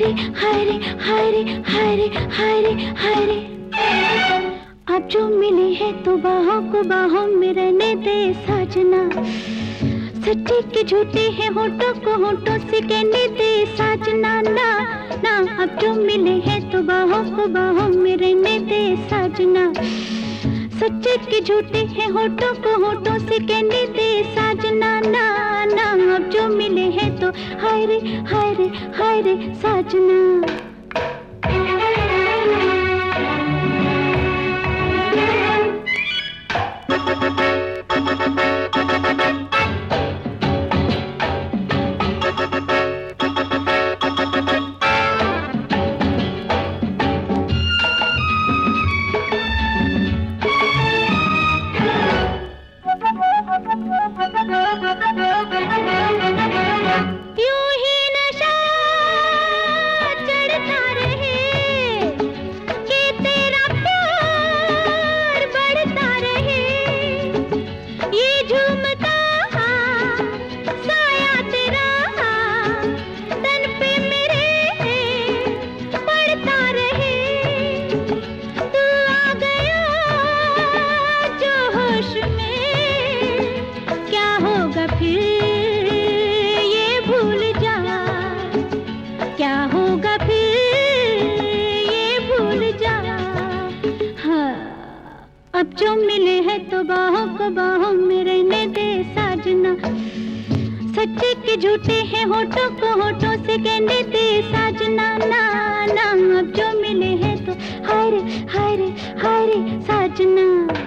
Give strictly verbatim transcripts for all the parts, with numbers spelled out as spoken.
हाय रे हाय रे हाय रे हाय रे हाय रे। अब जो मिले हैं तो बाहों को बाहों में रहने दे साजना, सच्चे के झूठे हैं होठों को होठों से कहने दे साजना ना ना। अब जो मिले हैं तो बाहों को बाहों में रहने दे साजना, सच्चे के झूठे हैं होठों को होठों से कहने दे साजना ना ना। अब जो मिले हैं तो हाय रे हाय रे हाय रे साजना। अब जो मिले हैं तो बाहों को बाहों में रहने दे साजना, सच्चे के झूठे हैं होठों को होठों से कहने दे साजना ना ना। अब जो मिले हैं तो हाय रे हाय रे हाय रे साजना।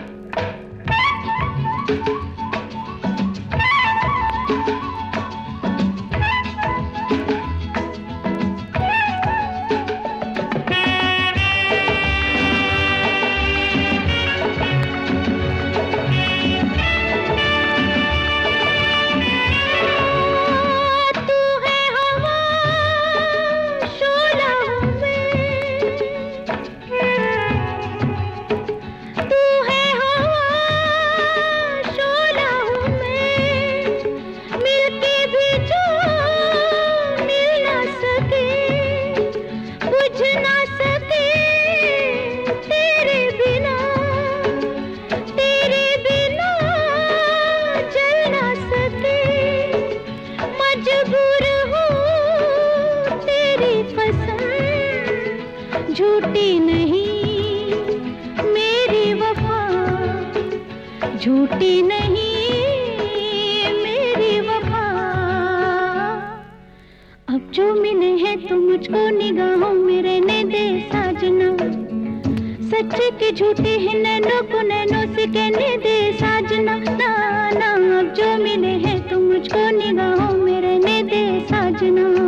झूठी नहीं मेरी वफा, झूठी नहीं मेरी वफा। अब जो मिले हैं तो मुझको निगाहों में रहने दे साजना, सच्चे के झूठे हैं नैनों को नैनों से कहने दे साजना ना ना। अब जो मिले हैं तो मुझको निगाहों में रहने दे साजना।